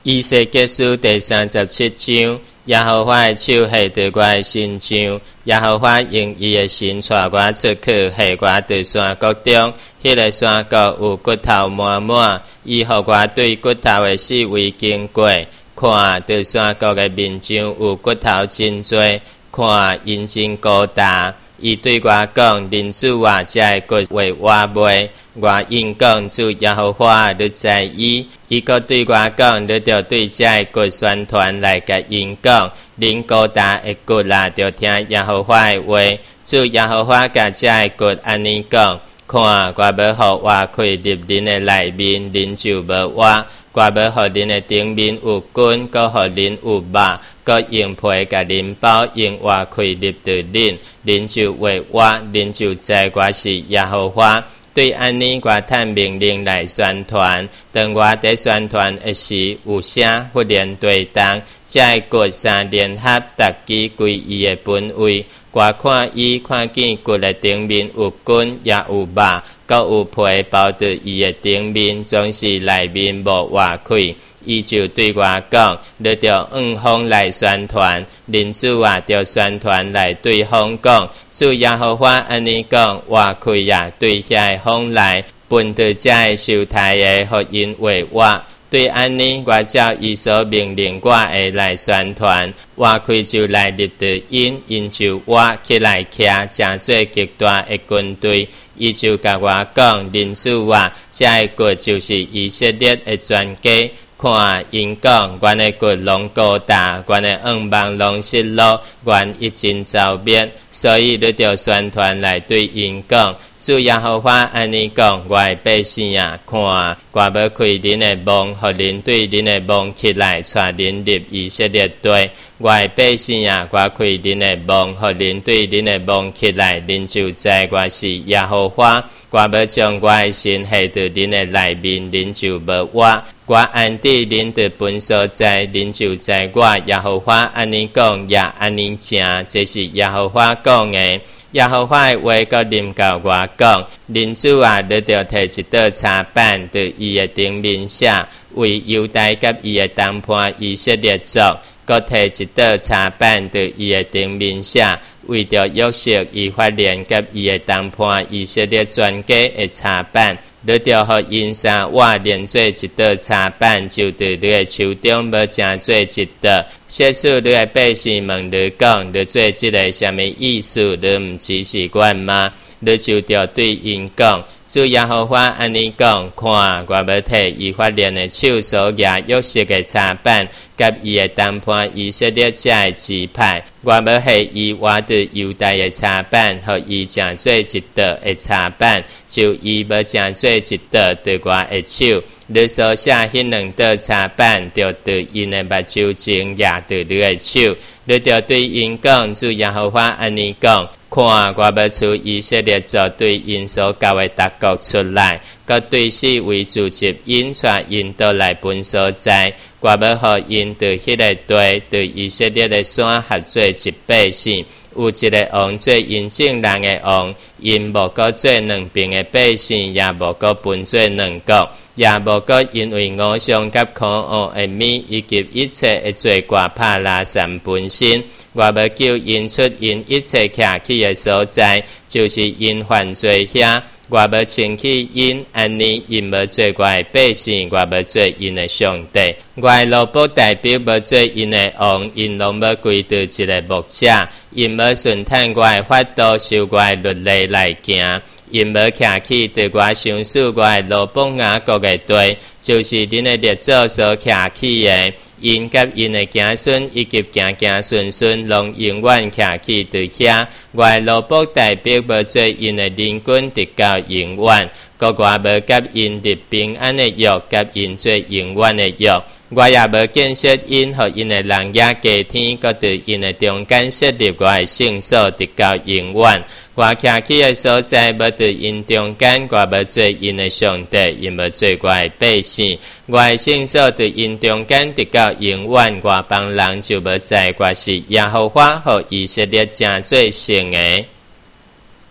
以西结书第37章，耶和华的手下伫我的身上，耶和华用伊的神带我出去，下我伫山谷中，迄个山谷有骨头满满，伊互我对骨头的四围经过，看伫山谷的面上有骨头真多，看因真高大。伊对我讲：人主啊，这个骨为我卖。我应讲：主耶和华，你知伊。伊阁对我讲：你着对这个骨宣传来甲因讲，恁高大的骨啦，着听耶和华的话。主耶和华甲这个骨安尼讲：看，我要互活开入恁的内面，恁就无活。我要互恁的顶面有筋，搁互恁有肉，搁用皮甲恁包，用活开入着恁，恁就会活，恁就知我是耶和华。对安尼，我趁命令来宣传。当我在宣传的时，有声忽然对动，这个骨三联合，逐支归伊的本位。我看伊看见骨的顶面有筋，也有肉，搁有皮包着伊的顶面，总是内面无活开。伊就对我讲：你着向风来宣传，人主啊，着宣传来对风讲。主耶和华安尼讲：活开呀，对遐个风来，分着这个受害的，互因为我。对安尼，我照伊所命令我的来宣传，活开就来入着因，因就活起来徛，真做极大的军队。伊就甲我讲：人主啊，这个骨就是以色列的全家。看因讲，阮的骨拢高大，阮的仰望拢失落，阮已经遭灭，所以你着宣传来对因讲。主耶和华安尼讲：我的百姓啊，看，我要开恁的梦，互恁对恁的梦起来，带恁入以色列地。我的百姓啊，我开恁的梦，互恁对恁的梦起来，恁就知我是耶和华。我要将我的神下伫恁的内面，恁就无活。我安置恁伫本所在，恁就知我耶和华安尼讲，也安尼正，这是耶和华讲的。耶和华的话阁临到我讲：人主啊，你着摕一道插板，伫伊的顶面写，为犹大甲伊的同伴以色列族；阁摕一道插板，伫伊的顶面写，为着约瑟以法莲甲伊的同伴以色列全家的插板。你着互因三活连做一道插板，就伫你的手中要正做一道。设使你的百姓问你讲，你做这个什么意思？你毋只是阮吗？你就着对因讲：主耶和华安尼讲，看，我要摕以法莲的手所举约瑟的插板，甲伊的同伴以色列这的支派，我要下伊活伫犹大的插板，互伊正做一道的插板，就伊要正做一道伫我的手。你所写迄两道插板，着伫因的目睭前举伫你的手。你着对因讲：主耶和华安尼讲，看，我要出以色列族对因所交的达国出来，佮对四围聚集因，带因倒来本所在。我要互因伫迄个地，伫以色列的山合做一百姓。有一个王做因正人的王，因无搁做两边的百姓，也无搁分做两国，也无搁因为偶像甲可恶的米以及一切的罪过拍拉散本身。我要叫因出因一切徛起的所在，就是因犯罪遐。我要清起因，安尼因要做我的百姓，我要做因的上帝。我的罗卜代表要做因的王，因拢要归到一个牧者，因要顺探我的法度，守我的律例来行。因要徛起对我相属我的罗卜雅各的地，就是恁的列祖所徛起的。因甲因的子孙以及子孙拢永远徛起伫遐。我的罗卜代表要做因的邻军，直到永远。我要甲因立平安的约，甲因做永远的约。我也要建设因，互因的人也加天，搁伫因的中间设立我的圣所，直到永远。我徛起的所在，要伫因中间，我要做因的上帝，因要做我的百姓。我的圣所伫因中间，直到永远。外邦人就要知我是耶和华，互以色列正做圣的。